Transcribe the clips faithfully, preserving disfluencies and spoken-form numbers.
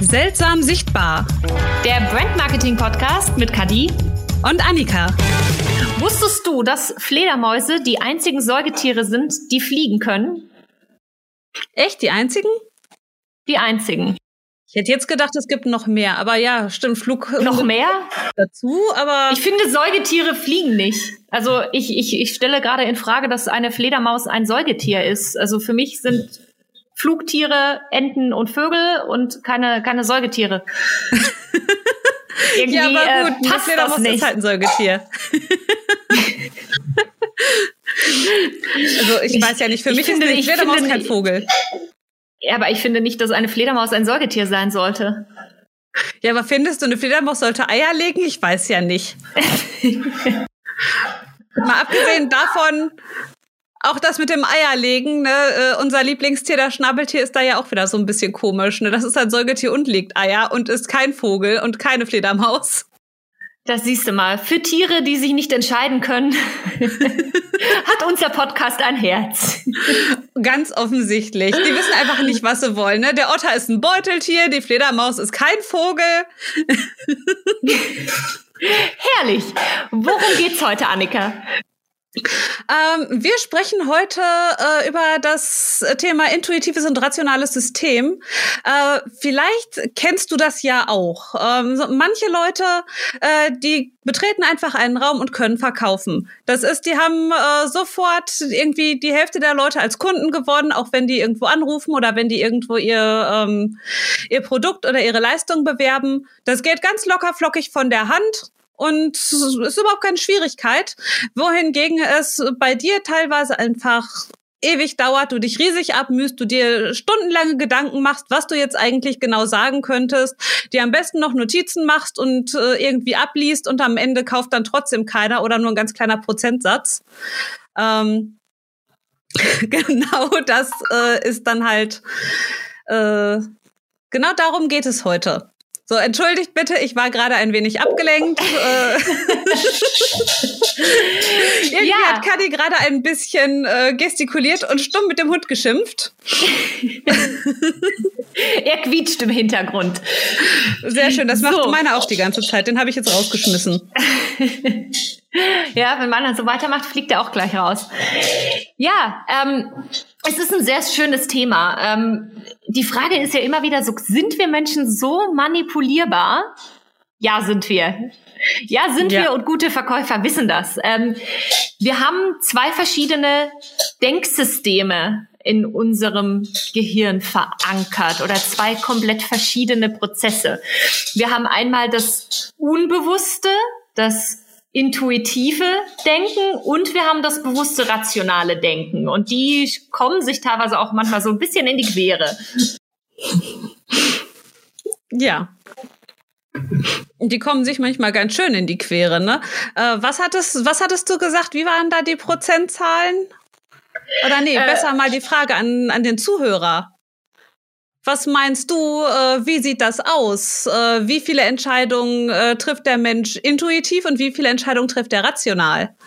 Seltsam sichtbar. Der Brand-Marketing-Podcast mit Kadi und Annika. Wusstest du, dass Fledermäuse die einzigen Säugetiere sind, die fliegen können? Echt, die einzigen? Die einzigen. Ich hätte jetzt gedacht, es gibt noch mehr, aber ja, stimmt, Flug noch mehr dazu, aber ich finde, Säugetiere fliegen nicht. Also ich, ich, ich stelle gerade in Frage, dass eine Fledermaus ein Säugetier ist. Also für mich sind Flugtiere, Enten und Vögel und keine, keine Säugetiere. Irgendwie ja, aber gut, äh, passt Fledermaus das nicht. ist halt ein Säugetier. Also ich weiß ja nicht, für ich mich finde, ist eine Fledermaus finde, kein Vogel. Ja, aber ich finde nicht, dass eine Fledermaus ein Säugetier sein sollte. Ja, aber findest du, eine Fledermaus sollte Eier legen? Ich weiß ja nicht. Mal abgesehen davon, auch das mit dem Eierlegen, ne, äh, unser Lieblingstier, das Schnabeltier, ist da ja auch wieder so ein bisschen komisch. Ne? Das ist ein Säugetier und legt Eier und ist kein Vogel und keine Fledermaus. Das siehst du mal. Für Tiere, die sich nicht entscheiden können, hat unser Podcast ein Herz. Ganz offensichtlich. Die wissen einfach nicht, was sie wollen. Ne? Der Otter ist ein Beuteltier, die Fledermaus ist kein Vogel. Herrlich. Worum geht's heute, Annika? Ähm, wir sprechen heute äh, über das Thema intuitives und rationales System. Äh, vielleicht kennst du das ja auch. Ähm, so, manche Leute, äh, die betreten einfach einen Raum und können verkaufen. Das ist, die haben äh, sofort irgendwie die Hälfte der Leute als Kunden gewonnen, auch wenn die irgendwo anrufen oder wenn die irgendwo ihr ähm, ihr Produkt oder ihre Leistung bewerben. Das geht ganz locker flockig von der Hand. Und es ist überhaupt keine Schwierigkeit, wohingegen es bei dir teilweise einfach ewig dauert, du dich riesig abmühst, du dir stundenlange Gedanken machst, was du jetzt eigentlich genau sagen könntest, dir am besten noch Notizen machst und äh, irgendwie abliest und am Ende kauft dann trotzdem keiner oder nur ein ganz kleiner Prozentsatz. Ähm, genau das äh, ist dann halt, äh, genau darum geht es heute. So, entschuldigt bitte, ich war gerade ein wenig abgelenkt. Irgendwie ja. hat Kadi gerade ein bisschen äh, gestikuliert und stumm mit dem Hund geschimpft. Er quietscht im Hintergrund. Sehr schön, das macht so. Meiner auch die ganze Zeit. Den habe ich jetzt rausgeschmissen. Ja, wenn man dann so weitermacht, fliegt er auch gleich raus. Ja, ähm, es ist ein sehr schönes Thema. Ähm, die Frage ist ja immer wieder so, sind wir Menschen so manipulierbar? Ja, sind wir. Ja, sind ja. wir und gute Verkäufer wissen das. Ähm, wir haben zwei verschiedene Denksysteme in unserem Gehirn verankert oder zwei komplett verschiedene Prozesse. Wir haben einmal das Unbewusste, das intuitive Denken und wir haben das bewusste, rationale Denken. Und die kommen sich teilweise auch manchmal so ein bisschen in die Quere. Ja. Die kommen sich manchmal ganz schön in die Quere, ne? Äh, was hattest, was hattest du gesagt? Wie waren da die Prozentzahlen? Oder nee, äh, besser mal die Frage an, an den Zuhörer. Was meinst du, äh, wie sieht das aus? Äh, wie viele Entscheidungen äh, trifft der Mensch intuitiv und wie viele Entscheidungen trifft er rational?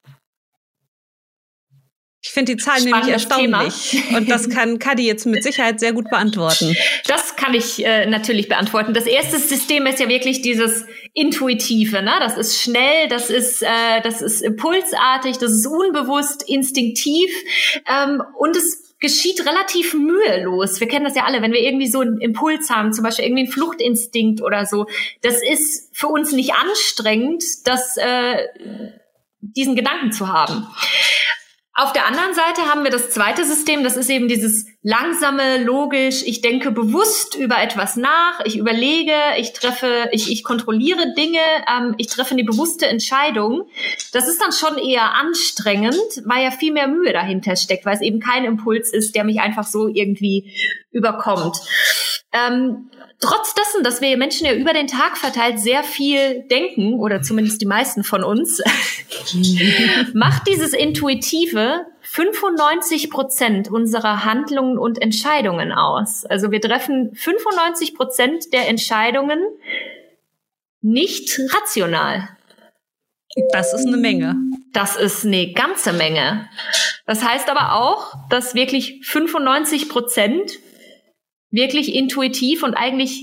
Ich finde die Zahlen nämlich erstaunlich. Thema. Und das kann Kadi jetzt mit Sicherheit sehr gut beantworten. Das kann ich äh, natürlich beantworten. Das erste System ist ja wirklich dieses Intuitive, ne? Das ist schnell, das ist, äh, das ist impulsartig, das ist unbewusst, instinktiv ähm, und es geschieht relativ mühelos. Wir kennen das ja alle, wenn wir irgendwie so einen Impuls haben, zum Beispiel irgendwie einen Fluchtinstinkt oder so. Das ist für uns nicht anstrengend, das, äh, diesen Gedanken zu haben. Auf der anderen Seite haben wir das zweite System, das ist eben dieses langsame, logisch, ich denke bewusst über etwas nach, ich überlege, ich treffe, ich, ich kontrolliere Dinge, ähm, ich treffe eine bewusste Entscheidung. Das ist dann schon eher anstrengend, weil ja viel mehr Mühe dahinter steckt, weil es eben kein Impuls ist, der mich einfach so irgendwie überkommt. Ähm, trotz dessen, dass wir Menschen ja über den Tag verteilt sehr viel denken, oder zumindest die meisten von uns, macht dieses Intuitive fünfundneunzig Prozent unserer Handlungen und Entscheidungen aus. Also wir treffen fünfundneunzig Prozent der Entscheidungen nicht rational. Das ist eine Menge. Das ist eine ganze Menge. Das heißt aber auch, dass wirklich fünfundneunzig Prozent wirklich intuitiv und eigentlich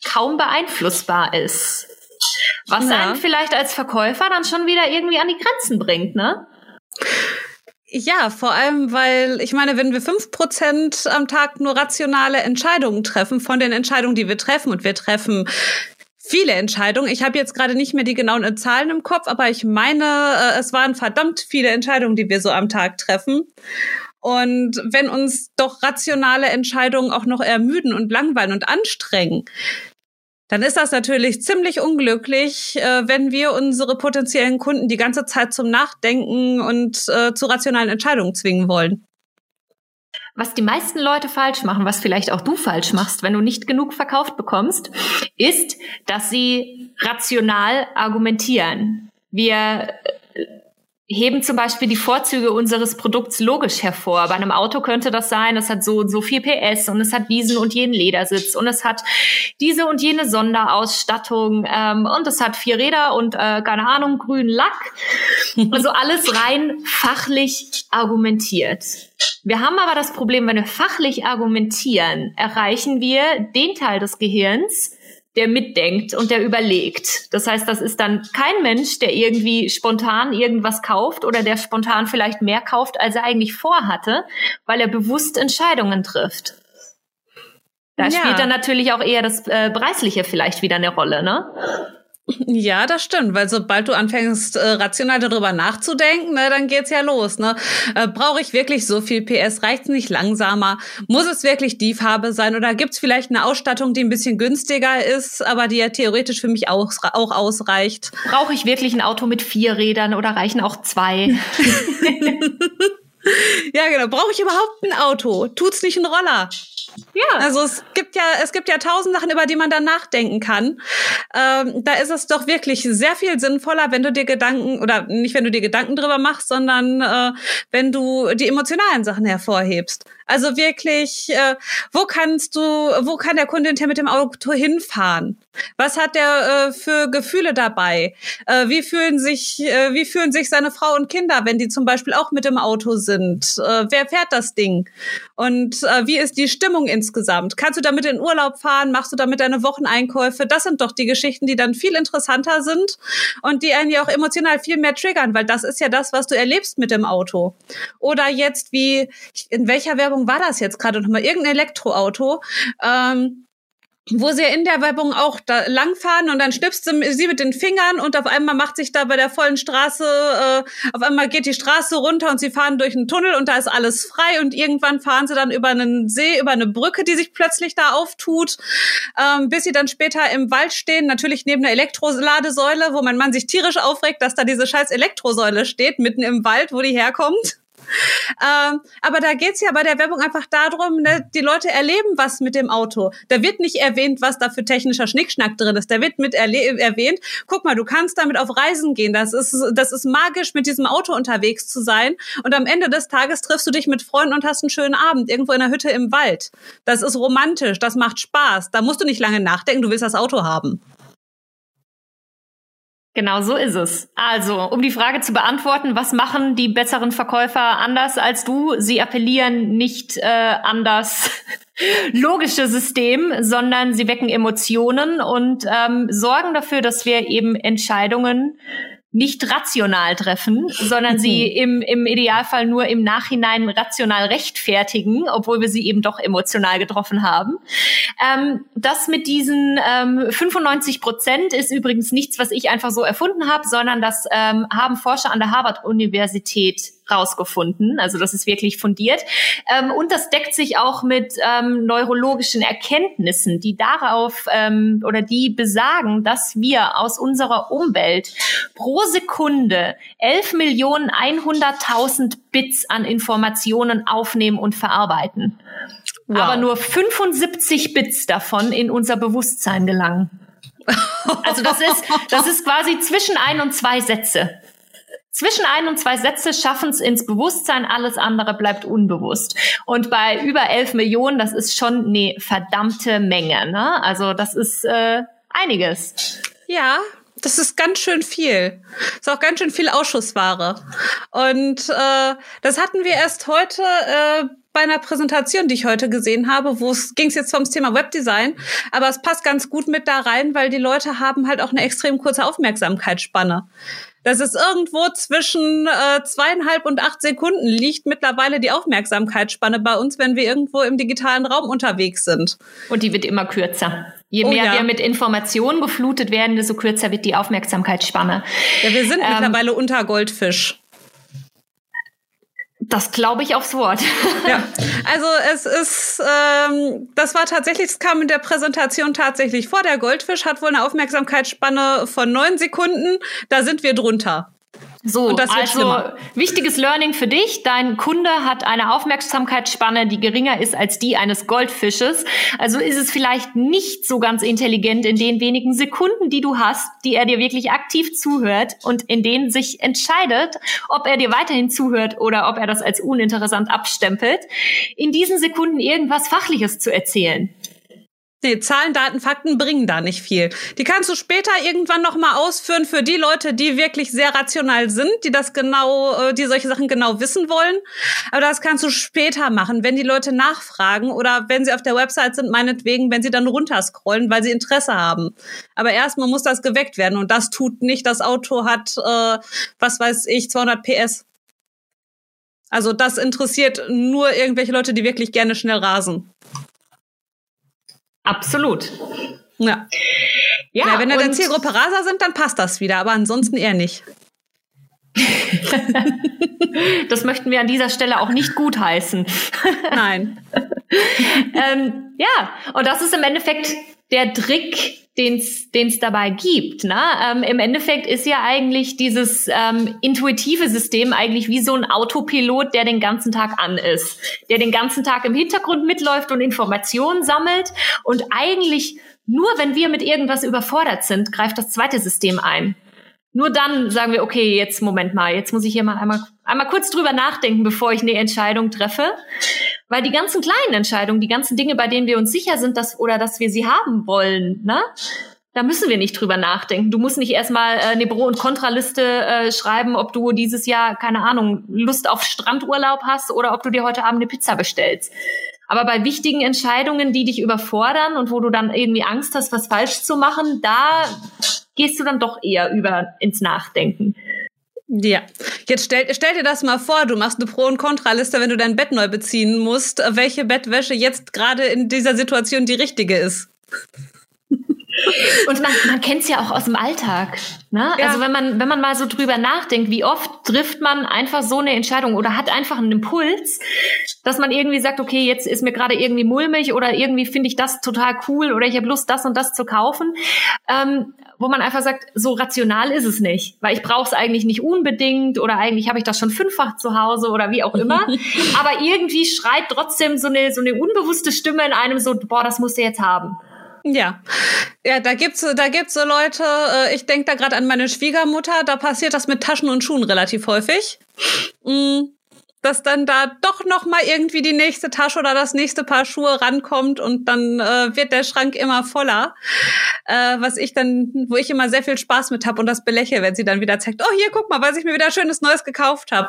kaum beeinflussbar ist. Was Ja. einen vielleicht als Verkäufer dann schon wieder irgendwie an die Grenzen bringt, ne? Ja, vor allem, weil, ich meine, wenn wir fünf Prozent am Tag nur rationale Entscheidungen treffen, von den Entscheidungen, die wir treffen, und wir treffen viele Entscheidungen. Ich habe jetzt gerade nicht mehr die genauen Zahlen im Kopf, aber ich meine, es waren verdammt viele Entscheidungen, die wir so am Tag treffen. Und wenn uns doch rationale Entscheidungen auch noch ermüden und langweilen und anstrengen, dann ist das natürlich ziemlich unglücklich, äh, wenn wir unsere potenziellen Kunden die ganze Zeit zum Nachdenken und äh, zu rationalen Entscheidungen zwingen wollen. Was die meisten Leute falsch machen, was vielleicht auch du falsch machst, wenn du nicht genug verkauft bekommst, ist, dass sie rational argumentieren. Wir heben zum Beispiel die Vorzüge unseres Produkts logisch hervor. Bei einem Auto könnte das sein, es hat so und so viel P S und es hat diesen und jenen Ledersitz und es hat diese und jene Sonderausstattung ähm, und es hat vier Räder und, äh, keine Ahnung, grünen Lack. Also alles rein fachlich argumentiert. Wir haben aber das Problem, wenn wir fachlich argumentieren, erreichen wir den Teil des Gehirns, der mitdenkt und der überlegt. Das heißt, das ist dann kein Mensch, der irgendwie spontan irgendwas kauft oder der spontan vielleicht mehr kauft, als er eigentlich vorhatte, weil er bewusst Entscheidungen trifft. Da Ja. spielt dann natürlich auch eher das äh, Preisliche vielleicht wieder eine Rolle, ne? Ja, das stimmt, weil sobald du anfängst, äh, rational darüber nachzudenken, ne, dann geht's ja los. Ne? Äh, brauche ich wirklich so viel P S? Reicht's nicht langsamer? Muss es wirklich die Farbe sein? Oder gibt's vielleicht eine Ausstattung, die ein bisschen günstiger ist, aber die ja theoretisch für mich auch, auch ausreicht? Brauche ich wirklich ein Auto mit vier Rädern oder reichen auch zwei? Ja, genau. Brauche ich überhaupt ein Auto? Tut's nicht ein Roller? Ja. Also es gibt ja, es gibt ja tausend Sachen, über die man dann nachdenken kann. Ähm, da ist es doch wirklich sehr viel sinnvoller, wenn du dir Gedanken, oder nicht wenn du dir Gedanken drüber machst, sondern äh, wenn du die emotionalen Sachen hervorhebst. Also wirklich, äh, wo kannst du, wo kann der Kunde hinterher mit dem Auto hinfahren? Was hat der äh, für Gefühle dabei? Äh, wie fühlen sich, äh, wie fühlen sich seine Frau und Kinder, wenn die zum Beispiel auch mit dem Auto sind? Äh, wer fährt das Ding? Und äh, wie ist die Stimmung insgesamt? Kannst du damit in Urlaub fahren? Machst du damit deine Wocheneinkäufe? Das sind doch die Geschichten, die dann viel interessanter sind und die einen ja auch emotional viel mehr triggern, weil das ist ja das, was du erlebst mit dem Auto. Oder jetzt wie, in welcher Werbung war das jetzt gerade nochmal? Irgendein Elektroauto, ähm, wo sie in der Werbung auch da langfahren und dann schnipst sie, sie mit den Fingern und auf einmal macht sich da bei der vollen Straße, äh, auf einmal geht die Straße runter und sie fahren durch einen Tunnel und da ist alles frei und irgendwann fahren sie dann über einen See, über eine Brücke, die sich plötzlich da auftut, ähm, bis sie dann später im Wald stehen, natürlich neben einer Elektroladesäule, wo mein Mann sich tierisch aufregt, dass da diese scheiß Elektrosäule steht, mitten im Wald, wo die herkommt. Ähm, aber da geht's ja bei der Werbung einfach darum, ne, die Leute erleben was mit dem Auto. Da wird nicht erwähnt, was da für technischer Schnickschnack drin ist. Da wird mit erle- erwähnt, guck mal, du kannst damit auf Reisen gehen. Das ist, das ist magisch, mit diesem Auto unterwegs zu sein. Und am Ende des Tages triffst du dich mit Freunden und hast einen schönen Abend irgendwo in der Hütte im Wald. Das ist romantisch, das macht Spaß. Da musst du nicht lange nachdenken, du willst das Auto haben. Genau so ist es. Also, um die Frage zu beantworten, was machen die besseren Verkäufer anders als du? Sie appellieren nicht äh, an das logische System, sondern sie wecken Emotionen und ähm, sorgen dafür, dass wir eben Entscheidungen nicht rational treffen, sondern sie im, im Idealfall nur im Nachhinein rational rechtfertigen, obwohl wir sie eben doch emotional getroffen haben. Ähm, das mit diesen ähm, fünfundneunzig Prozent ist übrigens nichts, was ich einfach so erfunden habe, sondern das ähm, haben Forscher an der Harvard-Universität rausgefunden. Also das ist wirklich fundiert. Ähm, und das deckt sich auch mit ähm, neurologischen Erkenntnissen, die darauf ähm, oder die besagen, dass wir aus unserer Umwelt pro Sekunde elf Millionen hunderttausend Bits an Informationen aufnehmen und verarbeiten. Wow. Aber nur fünfundsiebzig Bits davon in unser Bewusstsein gelangen. Also das ist, das ist quasi zwischen ein und zwei Sätze. Zwischen ein und zwei Sätze schaffen es ins Bewusstsein, alles andere bleibt unbewusst. Und bei über elf Millionen, das ist schon eine verdammte Menge, ne? Also das ist äh, einiges. Ja, das ist ganz schön viel. Das ist auch ganz schön viel Ausschussware. Und äh, das hatten wir erst heute äh, bei einer Präsentation, die ich heute gesehen habe, wo es ging es jetzt ums Thema Webdesign, aber es passt ganz gut mit da rein, weil die Leute haben halt auch eine extrem kurze Aufmerksamkeitsspanne. Das ist irgendwo zwischen äh, zweieinhalb und acht Sekunden liegt mittlerweile die Aufmerksamkeitsspanne bei uns, wenn wir irgendwo im digitalen Raum unterwegs sind. Und die wird immer kürzer. Je Oh mehr ja. wir mit Informationen geflutet werden, desto kürzer wird die Aufmerksamkeitsspanne. Ja, wir sind Ähm, mittlerweile unter Goldfisch. Das glaube ich aufs Wort. Ja, also es ist, ähm, das war tatsächlich, es kam in der Präsentation tatsächlich vor. Der Goldfisch hat wohl eine Aufmerksamkeitsspanne von neun Sekunden. Da sind wir drunter. So, Und das wird also schlimmer. Wichtiges Learning für dich. Dein Kunde hat eine Aufmerksamkeitsspanne, die geringer ist als die eines Goldfisches. Also ist es vielleicht nicht so ganz intelligent in den wenigen Sekunden, die du hast, die er dir wirklich aktiv zuhört und in denen sich entscheidet, ob er dir weiterhin zuhört oder ob er das als uninteressant abstempelt, in diesen Sekunden irgendwas Fachliches zu erzählen. Nee, Zahlen, Daten, Fakten bringen da nicht viel. Die kannst du später irgendwann noch mal ausführen für die Leute, die wirklich sehr rational sind, die das genau, die solche Sachen genau wissen wollen. Aber das kannst du später machen, wenn die Leute nachfragen oder wenn sie auf der Website sind, meinetwegen, wenn sie dann runterscrollen, weil sie Interesse haben. Aber erstmal muss das geweckt werden und das tut nicht. Das Auto hat, äh, was weiß ich, zweihundert P S. Also das interessiert nur irgendwelche Leute, die wirklich gerne schnell rasen. Absolut. Ja. Ja, ja, wenn da und der Zielgruppe Raser sind, dann passt das wieder, aber ansonsten eher nicht. Das möchten wir an dieser Stelle auch nicht gutheißen. Nein. ähm, ja, und das ist im Endeffekt der Trick, den es dabei gibt. Ne? Ähm, Im Endeffekt ist ja eigentlich dieses ähm, intuitive System eigentlich wie so ein Autopilot, der den ganzen Tag an ist, der den ganzen Tag im Hintergrund mitläuft und Informationen sammelt. Und eigentlich nur, wenn wir mit irgendwas überfordert sind, greift das zweite System ein. Nur dann sagen wir, okay, jetzt Moment mal, jetzt muss ich hier mal einmal, einmal kurz drüber nachdenken, bevor ich eine Entscheidung treffe. Weil die ganzen kleinen Entscheidungen, die ganzen Dinge, bei denen wir uns sicher sind, dass oder dass wir sie haben wollen, ne? Da müssen wir nicht drüber nachdenken. Du musst nicht erstmal äh, eine Pro- und Kontraliste äh, schreiben, ob du dieses Jahr, keine Ahnung, Lust auf Strandurlaub hast oder ob du dir heute Abend eine Pizza bestellst. Aber bei wichtigen Entscheidungen, die dich überfordern und wo du dann irgendwie Angst hast, was falsch zu machen, da gehst du dann doch eher über ins Nachdenken. Ja, jetzt stell, stell dir das mal vor, du machst eine Pro- und Kontraliste, wenn du dein Bett neu beziehen musst, welche Bettwäsche jetzt gerade in dieser Situation die richtige ist. Und man, man kennt es ja auch aus dem Alltag. Ne? Ja. Also wenn man, wenn man mal so drüber nachdenkt, wie oft trifft man einfach so eine Entscheidung oder hat einfach einen Impuls, dass man irgendwie sagt, okay, jetzt ist mir gerade irgendwie mulmig oder irgendwie finde ich das total cool oder ich habe Lust, das und das zu kaufen. Ähm, wo man einfach sagt, so rational ist es nicht, weil ich brauche es eigentlich nicht unbedingt oder eigentlich habe ich das schon fünffach zu Hause oder wie auch immer. Aber irgendwie schreit trotzdem so eine, so eine unbewusste Stimme in einem so, boah, das musst du jetzt haben. Ja, ja, da gibt's, da gibt's so Leute, äh, ich denke da gerade an meine Schwiegermutter, da passiert das mit Taschen und Schuhen relativ häufig. Mm. Dass dann da doch noch mal irgendwie die nächste Tasche oder das nächste Paar Schuhe rankommt und dann äh, wird der Schrank immer voller, äh, was ich dann, wo ich immer sehr viel Spaß mit habe und das belächle, wenn sie dann wieder zeigt, oh hier, guck mal, was ich mir wieder schönes Neues gekauft habe.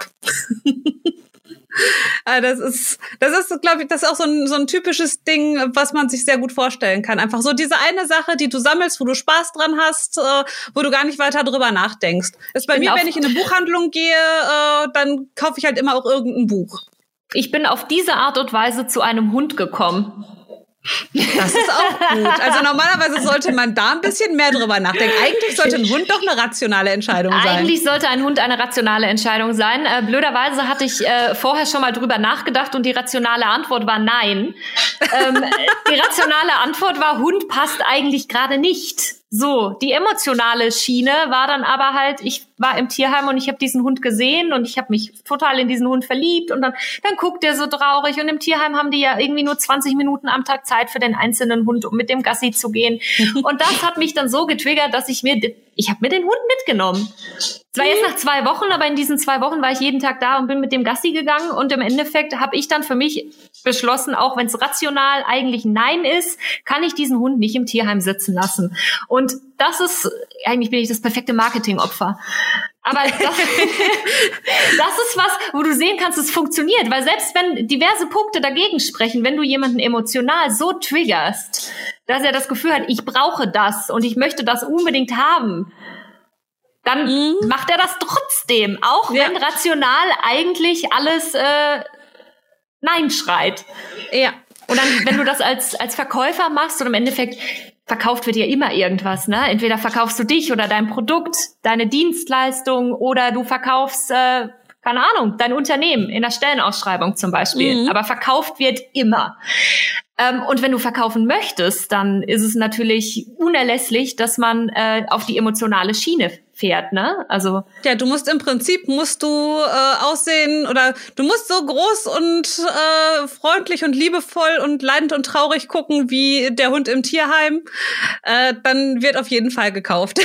Das ist, das ist, glaube ich, das ist auch so ein, so ein typisches Ding, was man sich sehr gut vorstellen kann. Einfach so diese eine Sache, die du sammelst, wo du Spaß dran hast, äh, wo du gar nicht weiter drüber nachdenkst. Das ist bei mir, wenn ich in eine Buchhandlung gehe, äh, dann kaufe ich halt immer auch irgendein Buch. Ich bin auf diese Art und Weise zu einem Hund gekommen. Das ist auch gut. Also normalerweise sollte man da ein bisschen mehr drüber nachdenken. Eigentlich sollte ein Hund doch eine rationale Entscheidung sein. Eigentlich sollte ein Hund eine rationale Entscheidung sein. Äh, blöderweise hatte ich äh, vorher schon mal drüber nachgedacht und die rationale Antwort war nein. Ähm, die rationale Antwort war, Hund passt eigentlich gerade nicht. So, die emotionale Schiene war dann aber halt, ich war im Tierheim und ich habe diesen Hund gesehen und ich habe mich total in diesen Hund verliebt und dann, dann guckt der so traurig und im Tierheim haben die ja irgendwie nur zwanzig Minuten am Tag Zeit für den einzelnen Hund, um mit dem Gassi zu gehen. Und das hat mich dann so getriggert, dass ich mir, ich habe mir den Hund mitgenommen. Es war erst nach zwei Wochen, aber in diesen zwei Wochen war ich jeden Tag da und bin mit dem Gassi gegangen und im Endeffekt habe ich dann für mich beschlossen, auch wenn es rational eigentlich Nein ist, kann ich diesen Hund nicht im Tierheim sitzen lassen. Und das ist, eigentlich bin ich das perfekte Marketingopfer. Aber das, das ist was, wo du sehen kannst, es funktioniert. Weil selbst wenn diverse Punkte dagegen sprechen, wenn du jemanden emotional so triggerst, dass er das Gefühl hat, ich brauche das und ich möchte das unbedingt haben, dann mhm. macht er das trotzdem. Auch ja. wenn rational eigentlich alles äh, Nein schreit. Ja. Und dann, wenn du das als als Verkäufer machst und im Endeffekt verkauft wird ja immer irgendwas, ne? Entweder verkaufst du dich oder dein Produkt, deine Dienstleistung oder du verkaufst, äh, keine Ahnung, dein Unternehmen in der Stellenausschreibung zum Beispiel. Mhm. Aber verkauft wird immer. Ähm, und wenn du verkaufen möchtest, dann ist es natürlich unerlässlich, dass man äh, auf die emotionale Schiene fährt, ne? Also ja, du musst im Prinzip musst du äh, aussehen oder du musst so groß und äh, freundlich und liebevoll und leidend und traurig gucken wie der Hund im Tierheim. Äh, dann wird auf jeden Fall gekauft.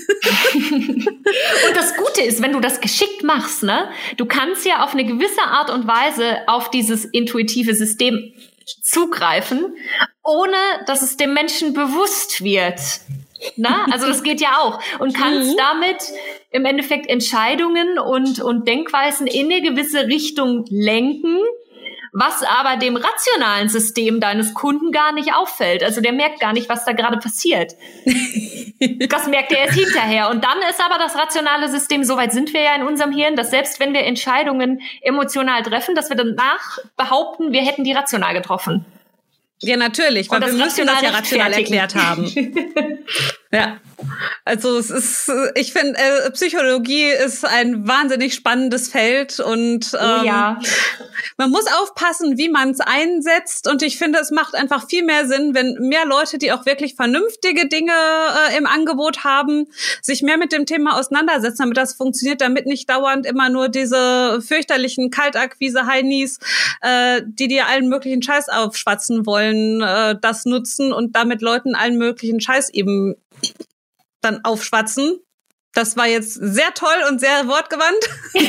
Und das Gute ist, wenn du das geschickt machst, ne? Du kannst ja auf eine gewisse Art und Weise auf dieses intuitive System zugreifen, ohne dass es dem Menschen bewusst wird. Na, also das geht ja auch. Und kannst mhm. damit im Endeffekt Entscheidungen und, und Denkweisen in eine gewisse Richtung lenken, was aber dem rationalen System deines Kunden gar nicht auffällt. Also der merkt gar nicht, was da gerade passiert. Das merkt er erst hinterher. Und dann ist aber das rationale System, soweit sind wir ja in unserem Hirn, dass selbst wenn wir Entscheidungen emotional treffen, dass wir danach behaupten, wir hätten die rational getroffen. Ja, natürlich, weil wir müssen das ja rational erklärt haben. Ja, also es ist, ich finde, äh, Psychologie ist ein wahnsinnig spannendes Feld und ähm, oh ja. man muss aufpassen, wie man es einsetzt und ich finde, es macht einfach viel mehr Sinn, wenn mehr Leute, die auch wirklich vernünftige Dinge äh, im Angebot haben, sich mehr mit dem Thema auseinandersetzen, damit das funktioniert, damit nicht dauernd immer nur diese fürchterlichen Kaltakquise-Heinis, äh, die dir allen möglichen Scheiß aufschwatzen wollen, äh, das nutzen und damit Leuten allen möglichen Scheiß eben dann aufschwatzen. Das war jetzt sehr toll und sehr wortgewandt.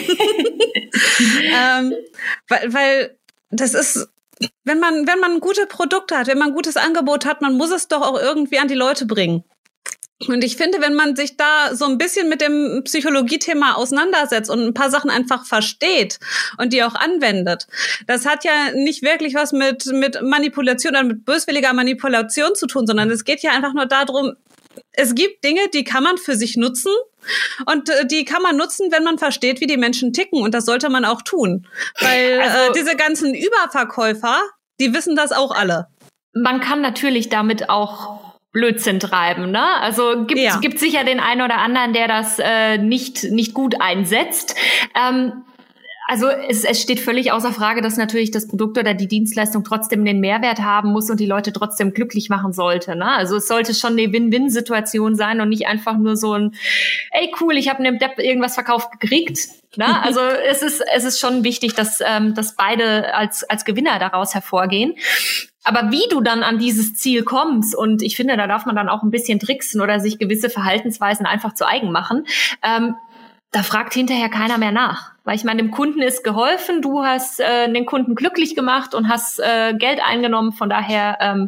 ähm, weil, weil das ist, wenn man, wenn man gute Produkte hat, wenn man ein gutes Angebot hat, man muss es doch auch irgendwie an die Leute bringen. Und ich finde, wenn man sich da so ein bisschen mit dem Psychologie-Thema auseinandersetzt und ein paar Sachen einfach versteht und die auch anwendet, das hat ja nicht wirklich was mit, mit Manipulation oder mit böswilliger Manipulation zu tun, sondern es geht ja einfach nur darum, es gibt Dinge, die kann man für sich nutzen und äh, die kann man nutzen, wenn man versteht, wie die Menschen ticken und das sollte man auch tun. Weil also, äh, diese ganzen Überverkäufer, die wissen das auch alle. Man kann natürlich damit auch Blödsinn treiben, ne? Also gibt ja. gibt sicher den einen oder anderen, der das äh, nicht nicht gut einsetzt. Ähm, Also es, es steht völlig außer Frage, dass natürlich das Produkt oder die Dienstleistung trotzdem den Mehrwert haben muss und die Leute trotzdem glücklich machen sollte, ne? Also es sollte schon eine Win-Win-Situation sein und nicht einfach nur so ein, ey cool, ich habe einem Depp irgendwas verkauft gekriegt, ne? Also es ist es ist schon wichtig, dass ähm, dass beide als als Gewinner daraus hervorgehen. Aber wie du dann an dieses Ziel kommst, und ich finde, da darf man dann auch ein bisschen tricksen oder sich gewisse Verhaltensweisen einfach zu eigen machen, ähm, da fragt hinterher keiner mehr nach. Weil ich meine, dem Kunden ist geholfen, du hast äh, den Kunden glücklich gemacht und hast äh, Geld eingenommen. Von daher ähm,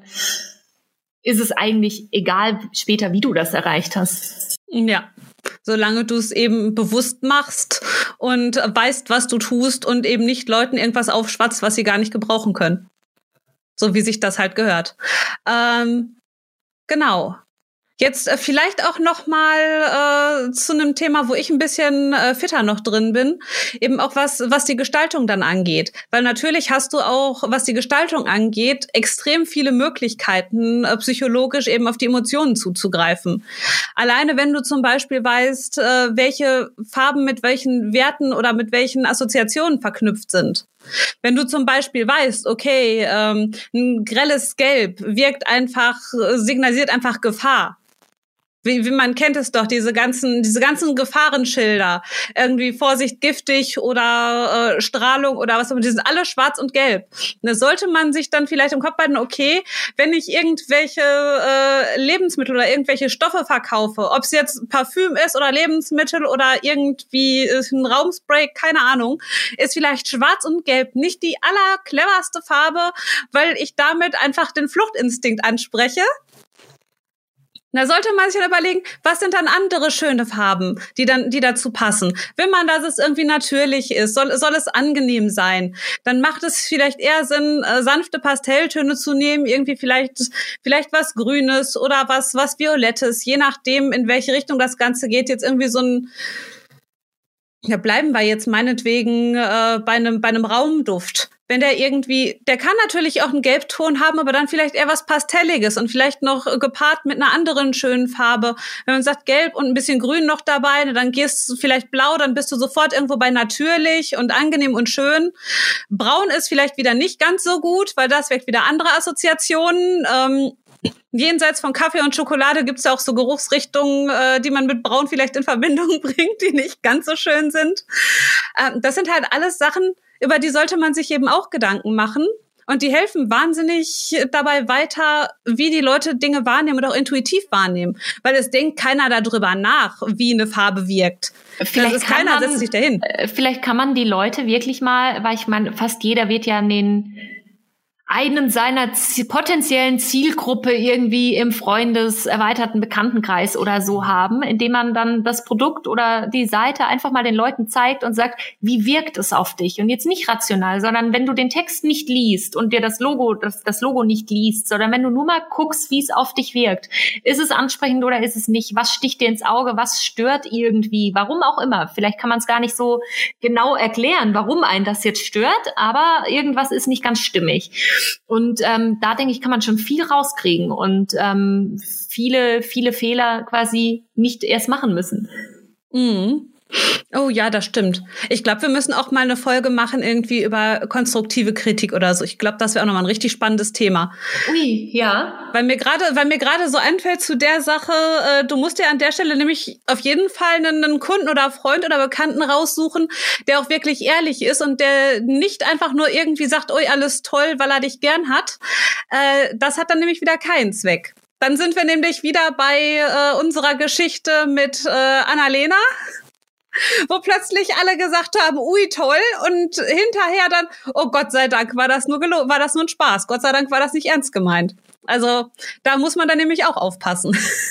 ist es eigentlich egal später, wie du das erreicht hast. Ja, solange du es eben bewusst machst und weißt, was du tust und eben nicht Leuten irgendwas aufschwatzt, was sie gar nicht gebrauchen können. So wie sich das halt gehört. Ähm, genau. Jetzt äh, vielleicht auch noch mal äh, zu einem Thema, wo ich ein bisschen äh, fitter noch drin bin, eben auch was was die Gestaltung dann angeht. Weil natürlich hast du auch, was die Gestaltung angeht, extrem viele Möglichkeiten, äh, psychologisch eben auf die Emotionen zuzugreifen. Alleine wenn du zum Beispiel weißt, äh, welche Farben mit welchen Werten oder mit welchen Assoziationen verknüpft sind. Wenn du zum Beispiel weißt, okay, ähm, ein grelles Gelb wirkt einfach, signalisiert einfach Gefahr. Wie, wie man kennt es doch, diese ganzen, diese ganzen Gefahrenschilder, irgendwie Vorsicht, giftig oder äh, Strahlung oder was auch immer, die sind alle schwarz und gelb. Und da sollte man sich dann vielleicht im Kopf behalten, okay, wenn ich irgendwelche äh, Lebensmittel oder irgendwelche Stoffe verkaufe, ob es jetzt Parfüm ist oder Lebensmittel oder irgendwie ein Raumspray, keine Ahnung, ist vielleicht schwarz und gelb nicht die allercleverste Farbe, weil ich damit einfach den Fluchtinstinkt anspreche. Da sollte man sich dann überlegen, was sind dann andere schöne Farben, die dann, die dazu passen. Will man, dass es irgendwie natürlich ist, soll, soll es angenehm sein, dann macht es vielleicht eher Sinn, äh, sanfte Pastelltöne zu nehmen, irgendwie vielleicht, vielleicht was Grünes oder was, was Violettes, je nachdem, in welche Richtung das Ganze geht. Jetzt irgendwie so ein, ja, bleiben wir jetzt meinetwegen äh, bei einem, bei einem Raumduft. Wenn der irgendwie, der kann natürlich auch einen Gelbton haben, aber dann vielleicht eher was Pastelliges und vielleicht noch gepaart mit einer anderen schönen Farbe. Wenn man sagt Gelb und ein bisschen Grün noch dabei, dann gehst du vielleicht Blau, dann bist du sofort irgendwo bei natürlich und angenehm und schön. Braun ist vielleicht wieder nicht ganz so gut, weil das weckt wieder andere Assoziationen. Ähm, Jenseits von Kaffee und Schokolade gibt es ja auch so Geruchsrichtungen, äh, die man mit Braun vielleicht in Verbindung bringt, die nicht ganz so schön sind. Ähm, das sind halt alles Sachen, über die sollte man sich eben auch Gedanken machen. Und die helfen wahnsinnig dabei weiter, wie die Leute Dinge wahrnehmen und auch intuitiv wahrnehmen. Weil es denkt keiner darüber nach, wie eine Farbe wirkt. Vielleicht das ist keiner man, setzt sich dahin. Vielleicht kann man die Leute wirklich mal, weil ich meine, fast jeder wird ja an den einen seiner z- potenziellen Zielgruppe irgendwie im Freundes-, erweiterten Bekanntenkreis oder so haben, indem man dann das Produkt oder die Seite einfach mal den Leuten zeigt und sagt, wie wirkt es auf dich? Und jetzt nicht rational, sondern wenn du den Text nicht liest und dir das Logo, das, das Logo nicht liest, sondern wenn du nur mal guckst, wie es auf dich wirkt. Ist es ansprechend oder ist es nicht? Was sticht dir ins Auge? Was stört irgendwie? Warum auch immer. Vielleicht kann man es gar nicht so genau erklären, warum einen das jetzt stört, aber irgendwas ist nicht ganz stimmig. Und ähm, da denke ich, kann man schon viel rauskriegen und ähm, viele, viele Fehler quasi nicht erst machen müssen. Mhm. Oh ja, das stimmt. Ich glaube, wir müssen auch mal eine Folge machen irgendwie über konstruktive Kritik oder so. Ich glaube, das wäre auch nochmal ein richtig spannendes Thema. Ui, ja. Weil mir gerade, weil mir gerade so einfällt zu der Sache, äh, du musst dir an der Stelle nämlich auf jeden Fall einen, einen Kunden oder Freund oder Bekannten raussuchen, der auch wirklich ehrlich ist und der nicht einfach nur irgendwie sagt, oi, alles toll, weil er dich gern hat. Äh, das hat dann nämlich wieder keinen Zweck. Dann sind wir nämlich wieder bei äh, unserer Geschichte mit äh, Annalena, wo plötzlich alle gesagt haben, ui, toll, und hinterher dann, oh Gott sei Dank, war das nur gelo- war das nur ein Spaß. Gott sei Dank war das nicht ernst gemeint. Also, da muss man dann nämlich auch aufpassen.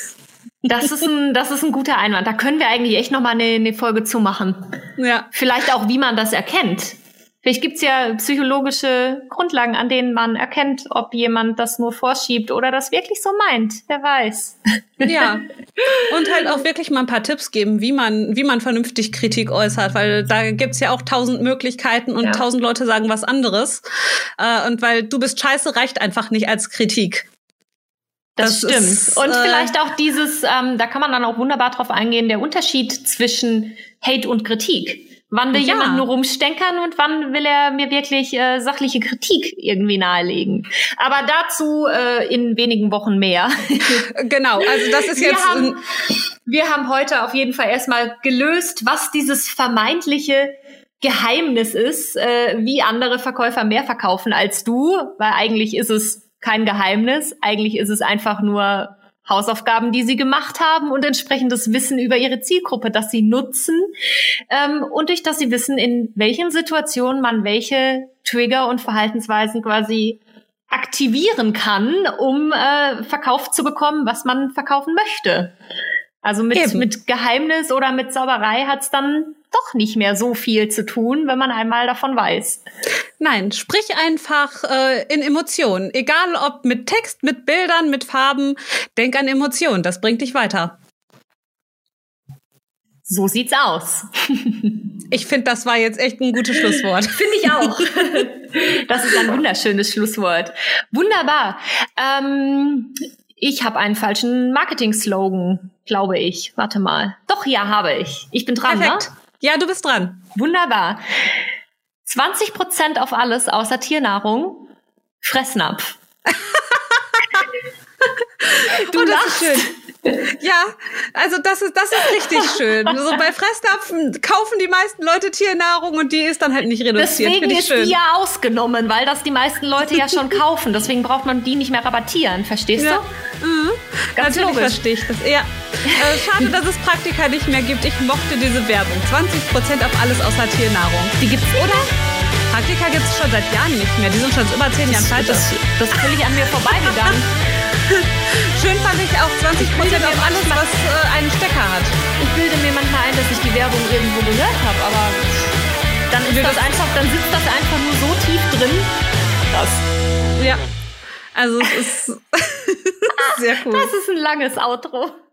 Das ist ein, das ist ein guter Einwand. Da können wir eigentlich echt noch mal eine, eine Folge zu machen. Ja. Vielleicht auch, wie man das erkennt. Vielleicht gibt's ja psychologische Grundlagen, an denen man erkennt, ob jemand das nur vorschiebt oder das wirklich so meint. Wer weiß. Ja. Und halt auch wirklich mal ein paar Tipps geben, wie man, wie man vernünftig Kritik äußert, weil da gibt's ja auch tausend Möglichkeiten und ja. tausend Leute sagen was anderes. Äh, und weil du bist scheiße, reicht einfach nicht als Kritik. Das, das stimmt. Ist, und äh, vielleicht auch dieses, ähm, da kann man dann auch wunderbar drauf eingehen, der Unterschied zwischen Hate und Kritik. Wann will ja. jemand nur rumstenkern und wann will er mir wirklich äh, sachliche Kritik irgendwie nahelegen? Aber dazu äh, in wenigen Wochen mehr. Genau, also das ist jetzt... Wir haben, wir haben heute auf jeden Fall erstmal gelöst, was dieses vermeintliche Geheimnis ist, äh, wie andere Verkäufer mehr verkaufen als du, weil eigentlich ist es kein Geheimnis, eigentlich ist es einfach nur Hausaufgaben, die sie gemacht haben und entsprechendes Wissen über ihre Zielgruppe, das sie nutzen ähm, und durch das sie wissen, in welchen Situationen man welche Trigger und Verhaltensweisen quasi aktivieren kann, um äh, verkauft zu bekommen, was man verkaufen möchte. Also mit, mit Geheimnis oder mit Zauberei hat's dann doch nicht mehr so viel zu tun, wenn man einmal davon weiß. Nein, sprich einfach äh, in Emotionen. Egal ob mit Text, mit Bildern, mit Farben. Denk an Emotionen, das bringt dich weiter. So sieht's aus. Ich finde, das war jetzt echt ein gutes Schlusswort. Finde ich auch. Das ist ein wunderschönes Schlusswort. Wunderbar. Ähm, ich habe einen falschen Marketing-Slogan, glaube ich. Warte mal. Doch, ja, habe ich. Ich bin dran, Perfekt. Ne? Ja, du bist dran. Wunderbar. zwanzig Prozent auf alles außer Tiernahrung. Fressnapf. Du oh, das lachst. Ist schön. Ja, also das ist, das ist richtig schön. So bei Fressnapfen kaufen die meisten Leute Tiernahrung und die ist dann halt nicht reduziert. Deswegen ist schön. Die ja ausgenommen, weil das die meisten Leute ja schon kaufen. Deswegen braucht man die nicht mehr rabattieren. Verstehst ja. du? Mhm. Ganz Natürlich logisch. verstehe ich das. Ja. Äh, schade, dass es Praktika nicht mehr gibt. Ich mochte diese Werbung. zwanzig Prozent auf alles außer Tiernahrung. Die gibt's, oder? Praktika gibt's schon seit Jahren nicht mehr. Die sind schon über zehn Jahren falsch. Das, das ist völlig an mir vorbeigegangen. schön fand ich auch zwanzig Prozent auf alles, was äh, einen Stecker hat. Ich bilde mir manchmal ein, dass ich die Werbung irgendwo gehört habe, aber dann ist das einfach, dann sitzt das einfach nur so tief drin. Krass. Ja, also es ist sehr cool. Das ist ein langes Outro.